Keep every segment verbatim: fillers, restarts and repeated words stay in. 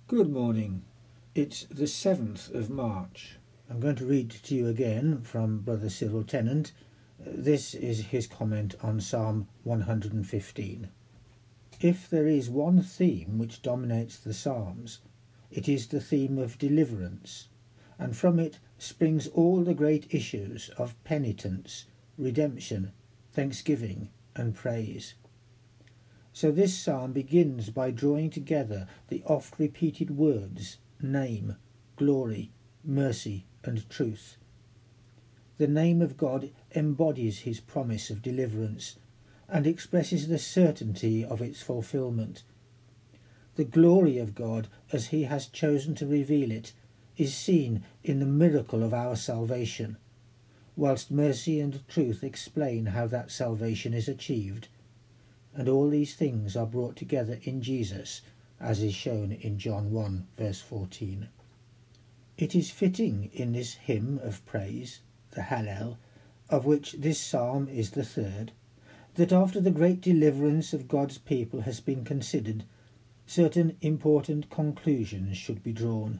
Good morning. It's the seventh of March. I'm going to read to you again from Brother Cyril Tennant. This is his comment on Psalm one hundred fifteen. If there is one theme which dominates the Psalms, it is the theme of deliverance, and from it springs all the great issues of penitence, redemption, thanksgiving, and praise. So this psalm begins by drawing together the oft-repeated words name, glory, mercy, and truth. The name of God embodies his promise of deliverance and expresses the certainty of its fulfilment. The glory of God, as he has chosen to reveal it, is seen in the miracle of our salvation, whilst mercy and truth explain how that salvation is achieved. And all these things are brought together in Jesus, as is shown in John one, verse fourteen. It is fitting in this hymn of praise, the Hallel, of which this psalm is the third, that after the great deliverance of God's people has been considered, certain important conclusions should be drawn.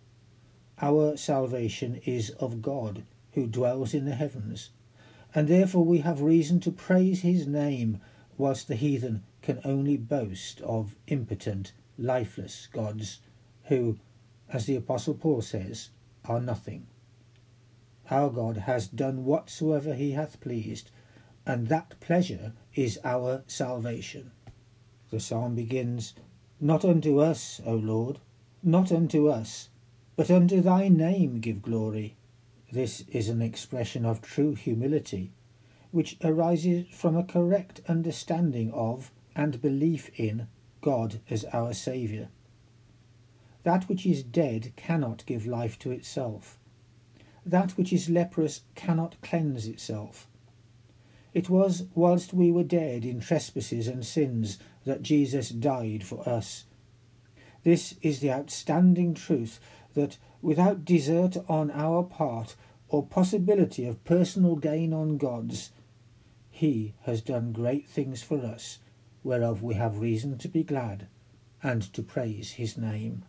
Our salvation is of God, who dwells in the heavens, and therefore we have reason to praise his name, whilst the heathen can only boast of impotent, lifeless gods, who, as the Apostle Paul says, are nothing. Our God has done whatsoever he hath pleased, and that pleasure is our salvation. The psalm begins, Not unto us, O Lord, not unto us, but unto thy name give glory. This is an expression of true humility, which arises from a correct understanding of and belief in God as our Saviour. That which is dead cannot give life to itself. That which is leprous cannot cleanse itself. It was whilst we were dead in trespasses and sins that Jesus died for us. This is the outstanding truth that without desert on our part or possibility of personal gain on God's, he has done great things for us, whereof we have reason to be glad, and to praise his name.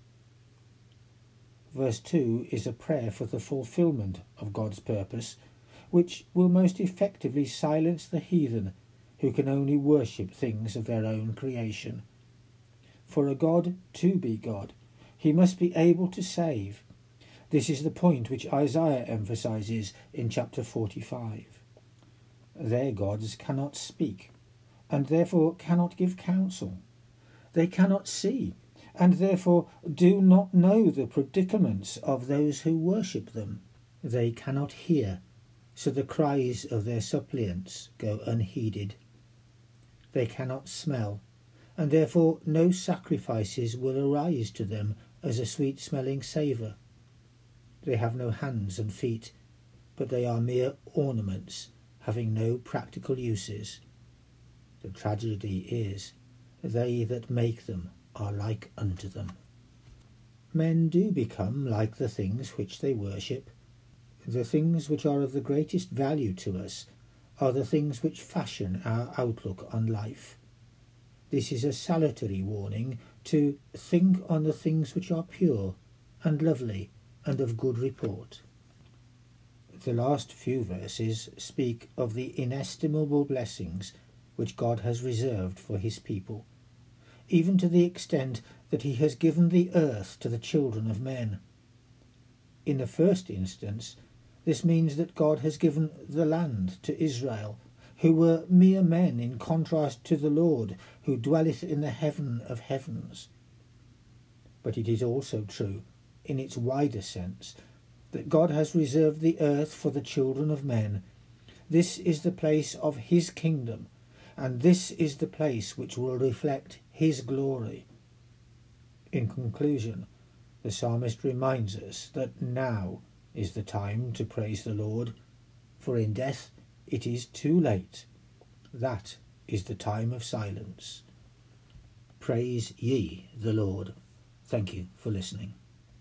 Verse two is a prayer for the fulfilment of God's purpose, which will most effectively silence the heathen, who can only worship things of their own creation. For a God to be God, he must be able to save. This is the point which Isaiah emphasises in chapter forty-five. Their gods cannot speak, and therefore cannot give counsel. They cannot see, and therefore do not know the predicaments of those who worship them. They cannot hear, so the cries of their suppliants go unheeded. They cannot smell, and therefore no sacrifices will arise to them as a sweet-smelling savour. They have no hands and feet, but they are mere ornaments, having no practical uses. The tragedy is, they that make them are like unto them. Men do become like the things which they worship. The things which are of the greatest value to us are the things which fashion our outlook on life. This is a salutary warning to think on the things which are pure and lovely and of good report. The last few verses speak of the inestimable blessings which God has reserved for his people, even to the extent that he has given the earth to the children of men. In the first instance, this means that God has given the land to Israel, who were mere men in contrast to the Lord, who dwelleth in the heaven of heavens. But it is also true, in its wider sense, that God has reserved the earth for the children of men. This is the place of his kingdom, and this is the place which will reflect his glory. In conclusion, the psalmist reminds us that now is the time to praise the Lord, for in death it is too late. That is the time of silence. Praise ye the Lord. Thank you for listening.